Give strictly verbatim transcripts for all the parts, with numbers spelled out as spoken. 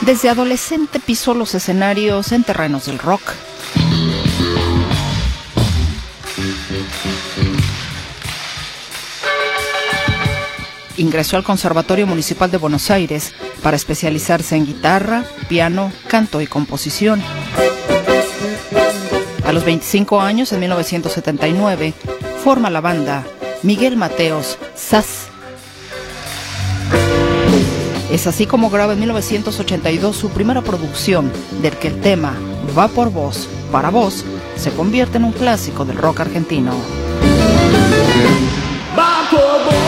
Desde adolescente pisó los escenarios en terrenos del rock. Ingresó al Conservatorio Municipal de Buenos Aires para especializarse en guitarra, piano, canto y composición. A los veinticinco años, en mil novecientos setenta y nueve, forma la banda Miguel Mateos Zas. Es así como graba en mil novecientos ochenta y dos su primera producción, del que el tema Va por vos, para vos, se convierte en un clásico del rock argentino. Va por vos.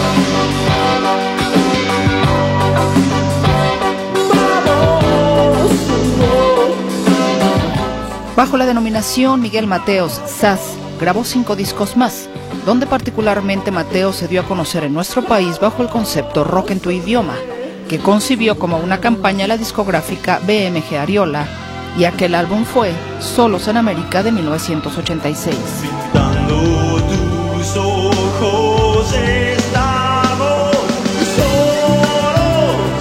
Bajo la denominación Miguel Mateos Zas, grabó cinco discos más, donde particularmente Mateos se dio a conocer en nuestro país bajo el concepto Rock en tu idioma, que concibió como una campaña la discográfica B M G Ariola, y aquel álbum fue Solos en América de mil novecientos ochenta y seis. Pintando tus ojos estamos solos,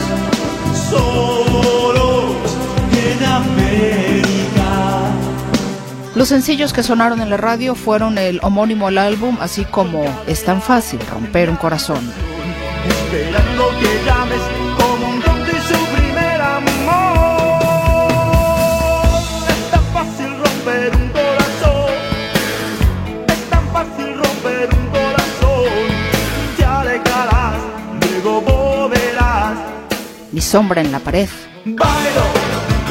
solos en América. Los sencillos que sonaron en la radio fueron el homónimo al álbum, así como Es tan fácil romper un corazón. Esperando que llames como un don de su primer amor. Es tan fácil romper un corazón. Es tan fácil romper un corazón. Te alejarás, luego volverás. Mi sombra en la pared. Bailo.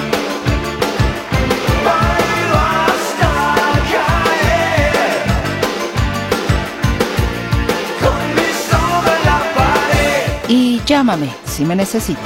Y Llámame si me necesitas.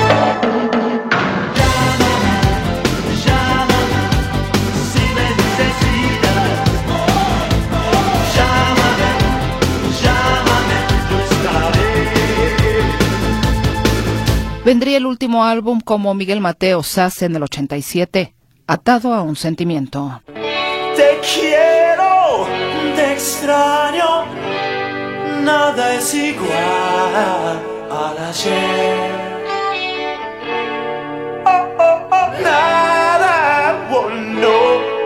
Vendría el último álbum como Miguel Mateos Zas en el ochenta y siete, Atado a un sentimiento. Te quiero, te extraño, nada es igual al ayer. Oh, oh, oh, nada, oh, no.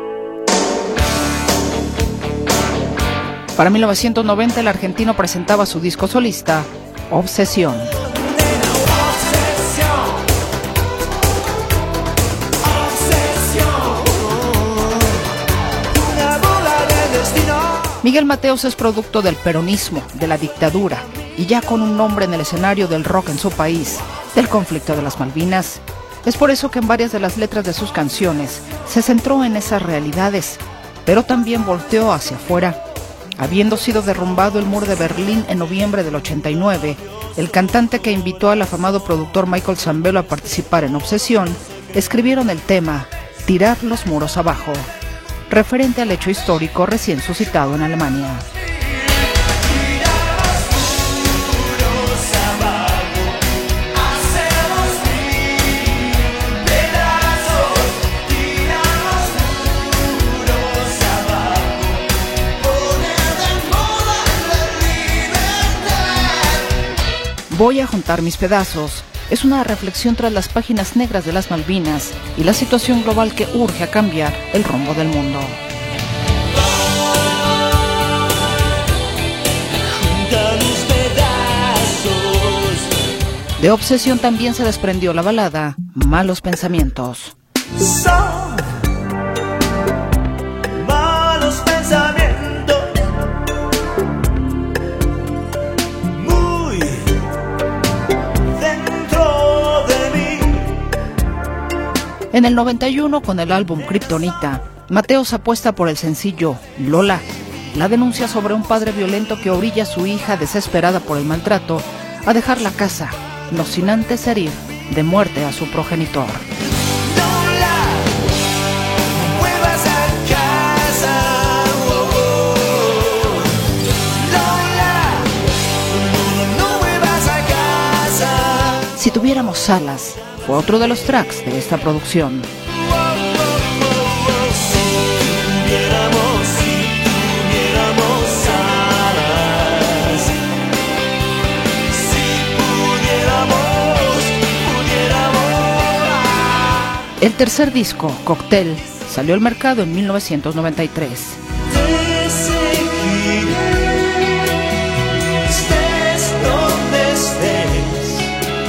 Para mil novecientos noventa el argentino presentaba su disco solista, Obsesión. Miguel Mateos es producto del peronismo, de la dictadura, y ya con un nombre en el escenario del rock en su país, del conflicto de las Malvinas. Es por eso que en varias de las letras de sus canciones se centró en esas realidades, pero también volteó hacia afuera. Habiendo sido derrumbado el muro de Berlín en noviembre del ochenta y nueve, el cantante que invitó al afamado productor Michael Zambello a participar en Obsesión, escribieron el tema Tirar los muros abajo, referente al hecho histórico recién suscitado en Alemania. Voy a juntar mis pedazos. Es una reflexión tras las páginas negras de las Malvinas y la situación global que urge a cambiar el rumbo del mundo. De Obsesión también se desprendió la balada Malos Pensamientos. Son malos pensamientos, muy dentro de mí. En el noventa y uno, con el álbum Kriptonita, Mateos apuesta por el sencillo Lola, la denuncia sobre un padre violento que orilla a su hija desesperada por el maltrato a dejar la casa, no sin antes herir de muerte a su progenitor. Si tuviéramos alas, fue otro de los tracks de esta producción. Si pudiéramos, pudiéramos El tercer disco, Cóctel, salió al mercado en mil novecientos noventa y tres. Te seguiré, estés donde estés,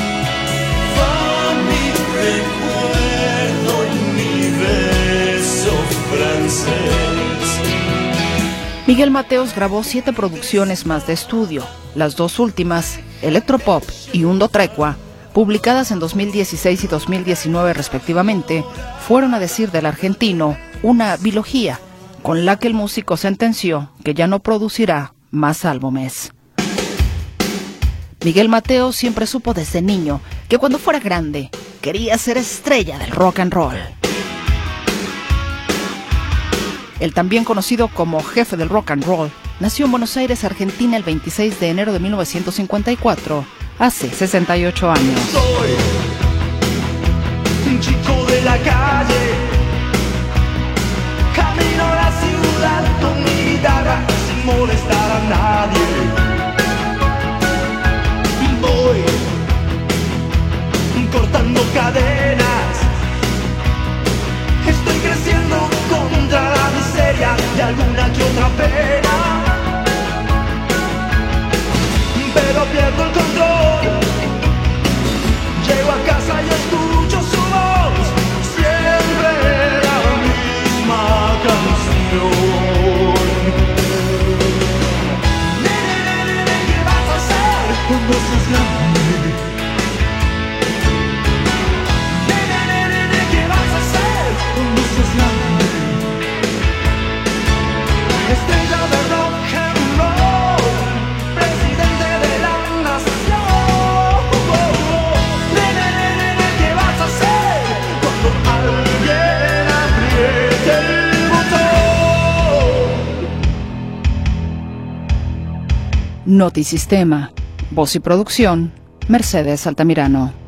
va mi recuerdo y mi beso francés. Miguel Mateos grabó siete producciones más de estudio, las dos últimas, Electropop y Hundo Trecua, publicadas en dos mil dieciséis y dos mil diecinueve respectivamente, fueron, a decir del argentino, una bilogía, con la que el músico sentenció que ya no producirá más álbumes. Miguel Mateos siempre supo desde niño que cuando fuera grande quería ser estrella del rock and roll. El también conocido como jefe del rock and roll nació en Buenos Aires, Argentina, el veintiséis de enero de mil novecientos cincuenta y cuatro, hace sesenta y ocho años. Soy un chico de la calle, camino a la ciudad con mi guitarra sin molestar a nadie. Voy cortando cadenas, estoy creciendo contra la miseria de alguna que otra pena, pero pierdo el control. Llego a casa y escucho su voz, siempre la misma canción. Nene, nene, nene, ¿qué vas a hacer cuando seas grande? Nene, nene, nene, ¿qué vas a hacer cuando seas grande? Estrella de rock and roll, presidente de la nación. Nene, nene, nene, ¿qué vas a hacer cuando alguien apriete el botón? Notisistema, voz y producción, Mercedes Altamirano.